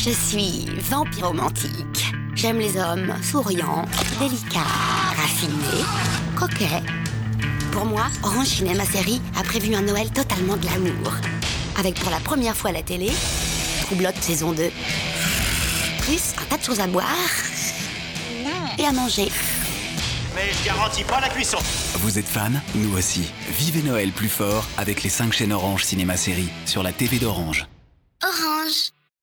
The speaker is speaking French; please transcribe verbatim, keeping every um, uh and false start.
Je suis vampiromantique. J'aime les hommes souriants, délicats, raffinés, coquets. Pour moi, Orange Cinéma Série a prévu un Noël totalement glamour. Avec pour la première fois à la télé, Troublotte saison deux. Plus un tas de choses à boire et à manger. Mais je garantis pas la cuisson. Vous êtes fan? Nous aussi. Vivez Noël plus fort avec les cinq chaînes Orange Cinéma Série sur la T V d'Orange.